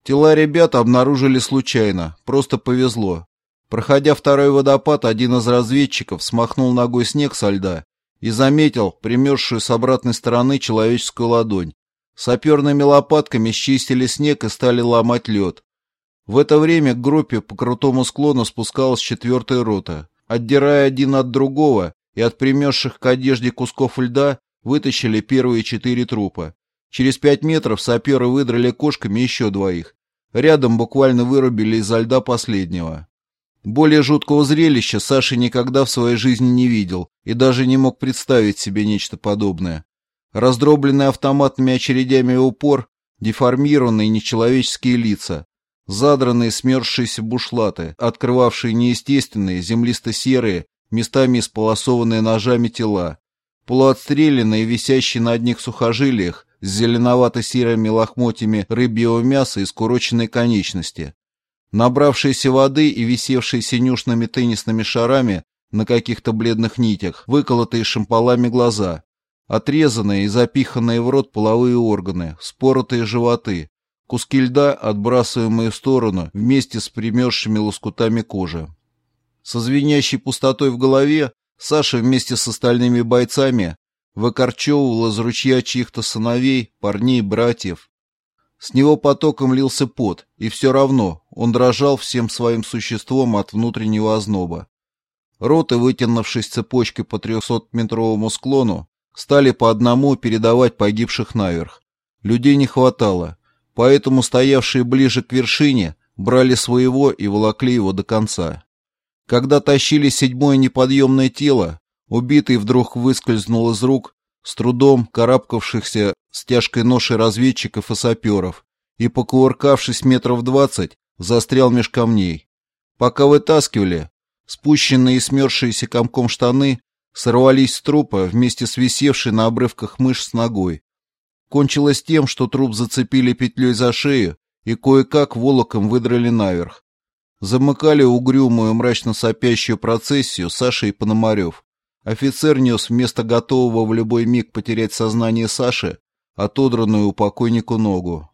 Тела ребят обнаружили случайно, просто повезло. Проходя второй водопад, один из разведчиков смахнул ногой снег со льда и заметил примерзшую с обратной стороны человеческую ладонь. Саперными лопатками счистили снег и стали ломать лед. В это время к группе по крутому склону спускалась 4-я рота. Отдирая один от другого и от примерзших к одежде кусков льда, вытащили первые 4 трупа. Через 5 метров саперы выдрали кошками еще 2. Рядом буквально вырубили изо льда последнего. Более жуткого зрелища Саша никогда в своей жизни не видел и даже не мог представить себе нечто подобное. Раздробленные автоматными очередями в упор, деформированные нечеловеческие лица, задранные смерзшиеся бушлаты, открывавшие неестественные, землисто-серые, местами исполосованные ножами тела, полуотстрелянные, висящие на одних сухожилиях, с зеленовато-серыми лохмотьями рыбьего мяса и скуроченной конечности, набравшиеся воды и висевшие синюшными теннисными шарами на каких-то бледных нитях, выколотые шампалами глаза, отрезанные и запиханные в рот половые органы, вспоротые животы, куски льда, отбрасываемые в сторону вместе с примерзшими лоскутами кожи. Со звенящей пустотой в голове Саша вместе с остальными бойцами выкорчевывал из ручья чьих-то сыновей, парней, братьев. С него потоком лился пот, и все равно он дрожал всем своим существом от внутреннего озноба. Роты, вытянувшись цепочкой по 300-метровому склону, стали по одному передавать погибших наверх. Людей не хватало, поэтому стоявшие ближе к вершине брали своего и волокли его до конца. Когда тащили 7-е неподъемное тело, убитый вдруг выскользнул из рук с трудом карабкавшихся с тяжкой ношей разведчиков и саперов и, покувыркавшись 20 метров, застрял меж камней. Пока вытаскивали, спущенные и смерзшиеся комком штаны сорвались с трупа вместе с висевшей на обрывках мышц ногой. Кончилось тем, что труп зацепили петлей за шею и кое-как волоком выдрали наверх. Замыкали угрюмую мрачно сопящую процессию Саша и Пономарев. Офицер нес вместо готового в любой миг потерять сознание Саши отодранную у покойнику ногу.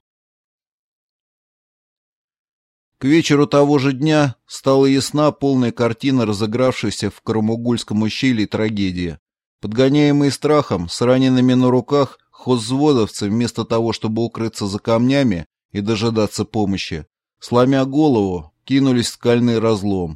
К вечеру того же дня стала ясна полная картина разыгравшейся в Карамугульском ущелье трагедии. Подгоняемые страхом, с ранеными на руках, хозвзводовцы вместо того, чтобы укрыться за камнями и дожидаться помощи, сломя голову, кинулись в скальный разлом.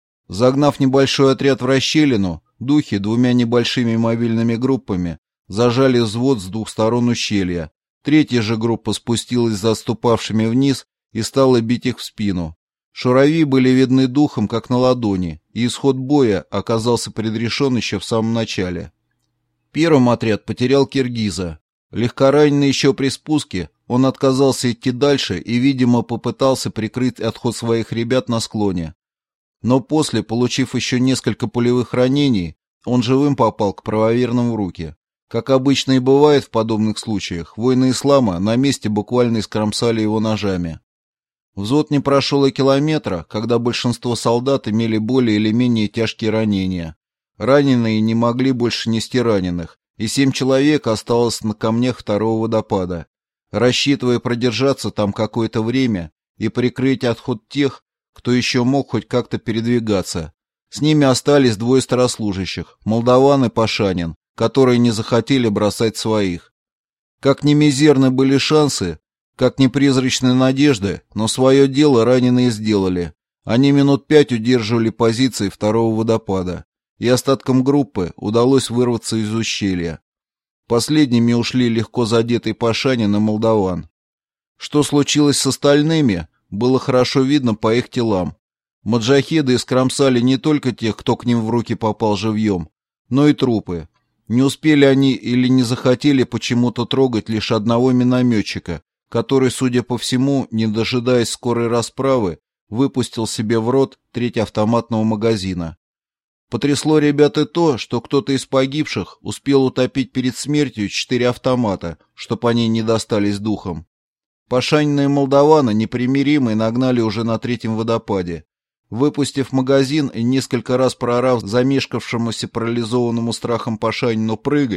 Загнав небольшой отряд в расщелину, духи 2 небольшими мобильными группами зажали взвод с 2 сторон ущелья. 3-я же группа спустилась за отступавшими вниз и стала бить их в спину. Шурави были видны духом, как на ладони, и исход боя оказался предрешен еще в самом начале. Первым отряд потерял киргиза. Легкораненый еще при спуске, он отказался идти дальше и, видимо, попытался прикрыть отход своих ребят на склоне. Но после, получив еще несколько пулевых ранений, он живым попал к правоверным в руки. Как обычно и бывает в подобных случаях, воины ислама на месте буквально искромсали его ножами. Взвод не прошел и километра, когда большинство солдат имели более или менее тяжкие ранения. Раненые не могли больше нести раненых, и 7 человек осталось на камнях 2-го водопада, рассчитывая продержаться там какое-то время и прикрыть отход тех, кто еще мог хоть как-то передвигаться. С ними остались 2 старослужащих, молдаван и пашанин, которые не захотели бросать своих. Как ни мизерны были шансы, как ни призрачные надежды, но свое дело раненые сделали. Они минут 5 удерживали позиции 2-го водопада, и остаткам группы удалось вырваться из ущелья. Последними ушли легко задетый пашанин и молдаван. Что случилось с остальными, было хорошо видно по их телам. Маджахеды искромсали не только тех, кто к ним в руки попал живьем, но и трупы. Не успели они или не захотели почему-то трогать лишь одного минометчика, который, судя по всему, не дожидаясь скорой расправы, выпустил себе в рот 3 автоматного магазина. Потрясло ребят и то, что кто-то из погибших успел утопить перед смертью 4 автомата, чтоб они не достались духом. Пашанины молдаваны непримиримые нагнали уже на 3-м водопаде. Выпустив магазин и несколько раз проорав замешкавшемуся парализованному страхом пашанину «прыгай»,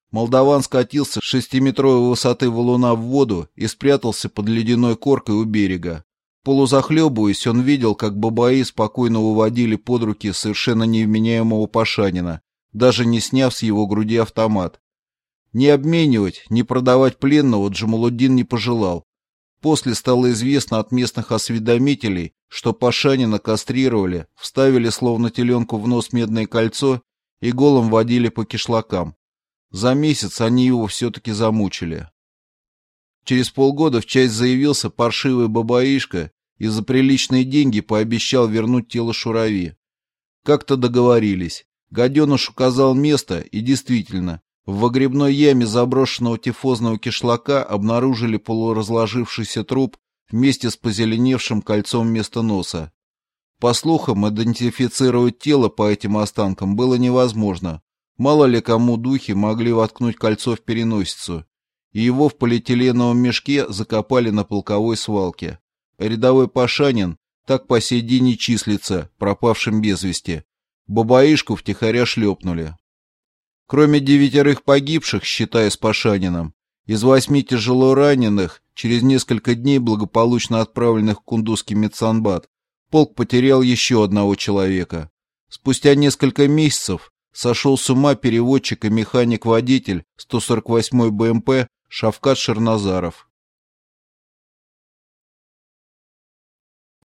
Молдаван скатился с 6-метровой высоты валуна в воду и спрятался под ледяной коркой у берега. Полузахлебываясь, он видел, как бабаи спокойно уводили под руки совершенно невменяемого Пашанина, даже не сняв с его груди автомат. Ни обменивать, ни продавать пленного Джамалуддин не пожелал. После стало известно от местных осведомителей, что Пашанина кастрировали, вставили словно теленку в нос медное кольцо и голым водили по кишлакам. За месяц они его все-таки замучили. Через полгода в часть заявился паршивый бабаишка и за приличные деньги пообещал вернуть тело Шурави. Как-то договорились. Гаденыш указал место, и действительно, в выгребной яме заброшенного тифозного кишлака обнаружили полуразложившийся труп вместе с позеленевшим кольцом вместо носа. По слухам, идентифицировать тело по этим останкам было невозможно. Мало ли кому духи могли воткнуть кольцо в переносицу, и его в полиэтиленовом мешке закопали на полковой свалке. Рядовой Пашанин так по сей день и числится, пропавшим без вести. Бабаишку втихаря шлепнули. Кроме 9 погибших, считая с Пашанином, из 8 тяжело раненых, через несколько дней благополучно отправленных в Кундузский медсанбат, полк потерял еще одного человека. Спустя несколько месяцев сошел с ума переводчик и механик-водитель 148-й БМП Шавкат Шерназаров.